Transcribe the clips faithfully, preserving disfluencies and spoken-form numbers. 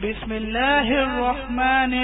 بسم الله الرحمن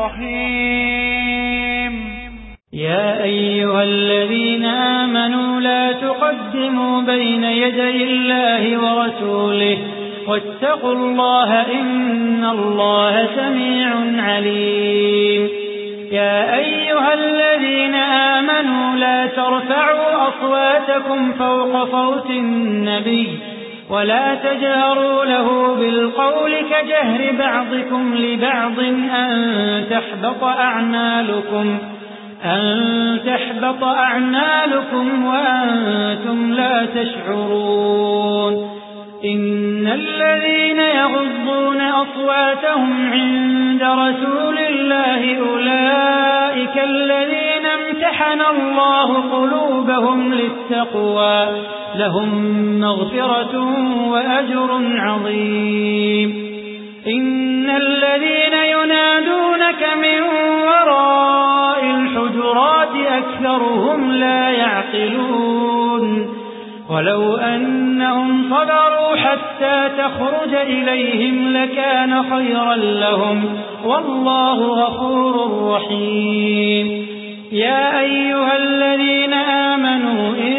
الرحيم. يا أيها الذين آمنوا لا تقدموا بين يدي الله ورسوله واتقوا الله إن الله سميع عليم. يا أيها الذين آمنوا لا ترفعوا أصواتكم فوق صوت النبي ولا تجهروا له بالقول كجهر بعضكم لبعض أن تحبط أعمالكم أن تحبط أعمالكم وأنتم لا تشعرون. إن الذين يغضون أصواتهم عند رسول الله أولئك الذين امتحن الله قلوبهم للتقوى لهم مغفرة وأجر عظيم. إن الذين ينادونك من وراء الحجرات أكثرهم لا يعقلون. ولو أنهم صبروا حتى تخرج إليهم لكان خيرا لهم والله غفور رحيم. يا أيها الذين آمنوا إن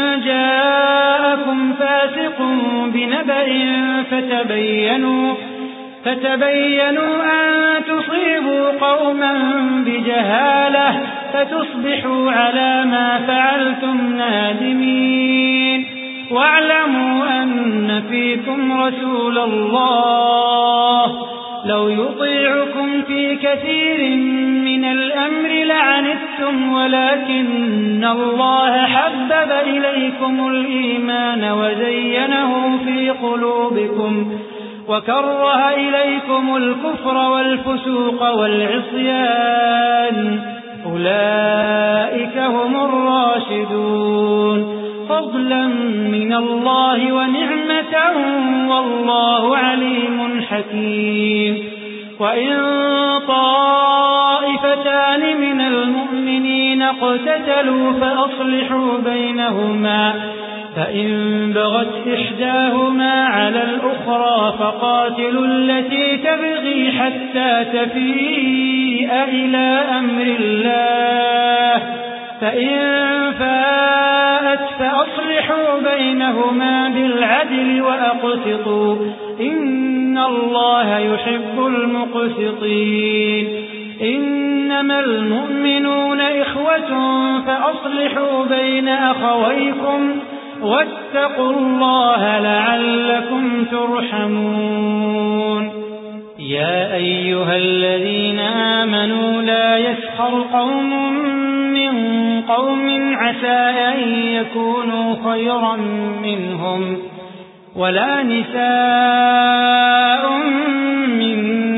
جاءكم فاسق بنبأ فتبينوا فتبينوا أن تصيبوا قوما بجهالة فتصبحوا على ما فعلتم نادمين. واعلموا أن فيكم رسول الله لو يطيعكم في كثير من الأمر لعنتم ولكن الله حبب إليكم الإيمان وزينه في قلوبكم وكره إليكم الكفر والفسوق والعصيان أولئك هم الراشدون فضلا من الله ونعمة والله عليم حكيم. وإن طائفتان من المؤمنين اقتتلوا فأصلحوا بينهما فإن بغت إحداهما على الأخرى فقاتلوا التي تبغي حتى تفيء إلى أمر الله فإن فاءت فأصلحوا بينهما بالعدل وأقسطوا إن الله يحب المقسطين. إنما المؤمنون إخوة فأصلحوا بين أخويكم واتقوا الله لعلكم ترحمون. يا أيها الذين آمنوا لا يسخر قوم من قوم عسى أن يكونوا خيرا منهم ولا نساء من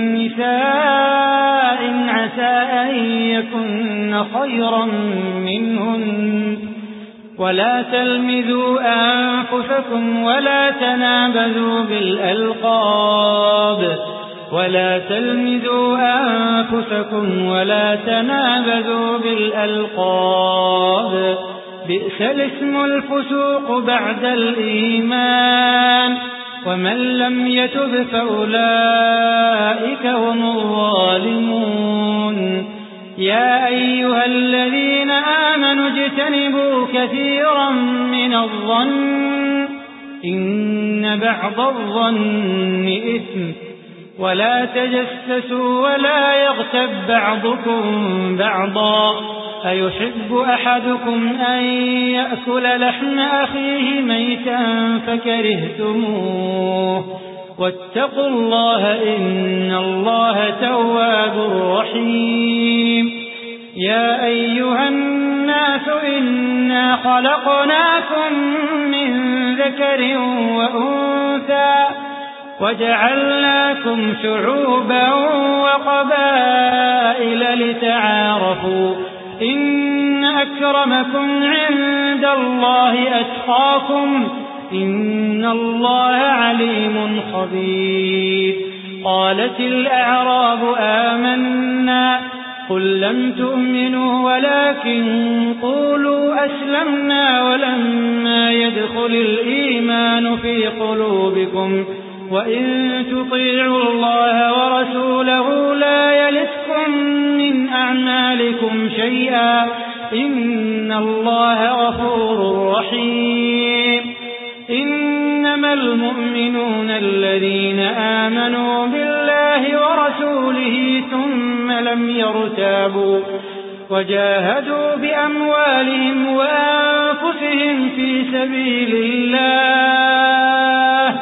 نساء عسى أن يكن خيرا منهن ولا تلمزوا أنفسكم ولا تنابذوا بالألقاب ولا تلمزوا أنفسكم ولا تنابذوا بالألقاب بئس الاسم الفسوق بعد الإيمان ومن لم يتب فأولئك هم الظالمون. يا أيها الذين آمنوا اجتنبوا كثيرا من الظن إن بعض الظن إثم ولا تجسسوا ولا يغتب بعضكم بعضا أيحب أحدكم أن يأكل لحم أخيه ميتا فكرهتموه واتقوا الله إن الله تواب رحيم. يا أيها الناس إنا خلقناكم من ذكر وأنثى وجعلناكم شعوبا وقبائل لتعارفوا إن أكرمكم عند الله أتقاكم إن الله عليم خبير. قالت الأعراب آمنا قل لم تؤمنوا ولكن قولوا أسلمنا ولما يدخل الإيمان في قلوبكم وإن تطيعوا الله ورسوله شيئا إن الله غفور رحيم إنما المؤمنون الذين آمنوا بالله ورسوله ثم لم يرتابوا وجاهدوا بأموالهم وأنفسهم في سبيل الله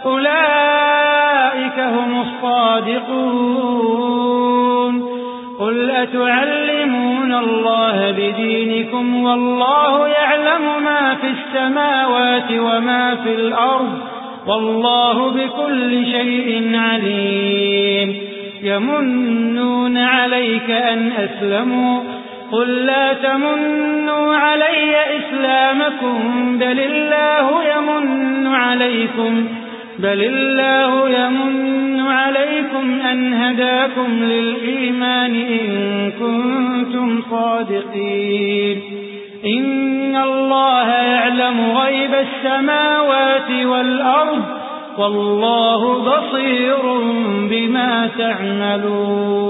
أولئك هم الصادقون قل أتعلمون الله بدينكم والله يعلم ما في السماوات وما في الأرض والله بكل شيء عليم يمنون عليك أن أسلموا قل لا تمنوا علي إسلامكم بل الله يمن عليكم بل الله يمن عليكم أن هداكم للإيمان إن كنتم صادقين إن الله يعلم غيب السماوات والأرض والله بصير بما تعملون